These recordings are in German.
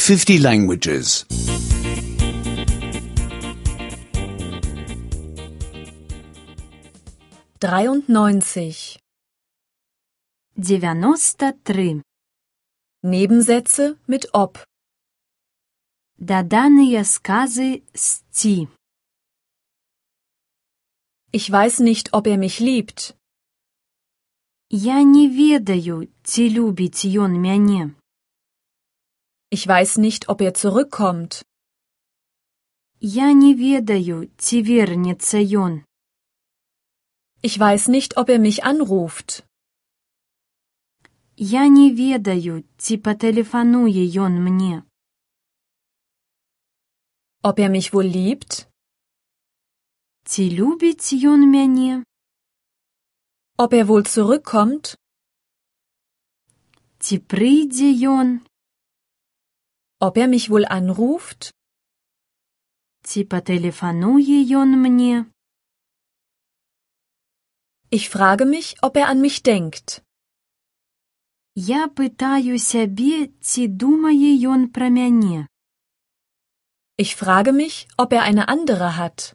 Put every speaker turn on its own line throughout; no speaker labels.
50 languages.
93.
93.
Nebensätze mit ob.
Доданые скази з «ці».
Ich weiß nicht, ob er mich liebt.
Я не ведаю, ці любіць ён мяне.
Ich weiß nicht, ob er zurückkommt.
Я не ведаю, ці вернецца ён.
Ich weiß nicht, ob er mich anruft.
Я не ведаю, ці патэлефануе ён мне.
Ob er mich wohl liebt?
Ці любіць ён мяне?
Ob er wohl zurückkommt?
Ці прыйдзе ён?
Ob er mich wohl anruft?
Ці патэлефануе ён мне?
Ich frage mich, ob er an mich denkt.
Я пытаю сябе, ці думае ён пра мяне.
Ich frage mich, ob er eine andere hat.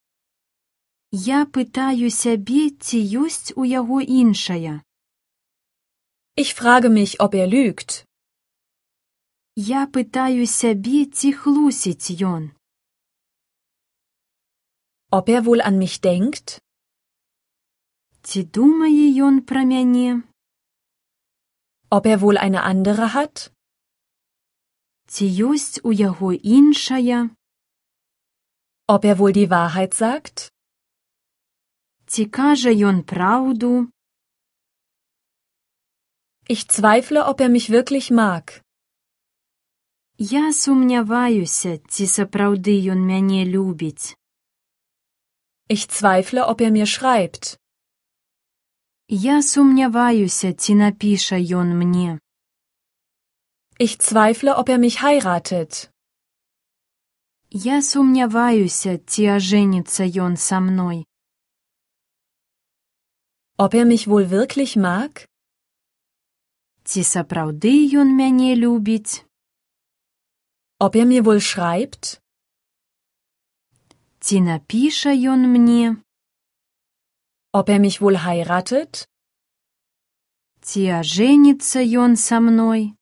Я пытаю сябе, ці ёсць у яго іншая.
Ich frage mich, ob er lügt.
Я пытаю сябе, ці хлусіць ён.
Ob er wohl an mich denkt?
Ці думае ён пра мяне?
Ob er wohl eine andere hat?
Ці ёсць у яго іншая?
Ob er wohl die Wahrheit sagt?
Ці кажа ён праўду?
Ich zweifle, ob er mich wirklich mag.
Я сумняваюся, ці сапраўды ён мяне любіць.
Ich zweifle, ob er mir schreibt.
Я сумняваюся, ці напіша ён мне.
Ich zweifle, ob er mich heiratet.
Я сумняваюся, ці ажэніцца ён са мной.
Ob er mich wohl wirklich mag?
Ці сапраўды ён мяне любіць?
Ob er mir wohl schreibt?
Ці напіша ён мне?
Ob er mich wohl heiratet?
Ці ажэніцца ён са мной?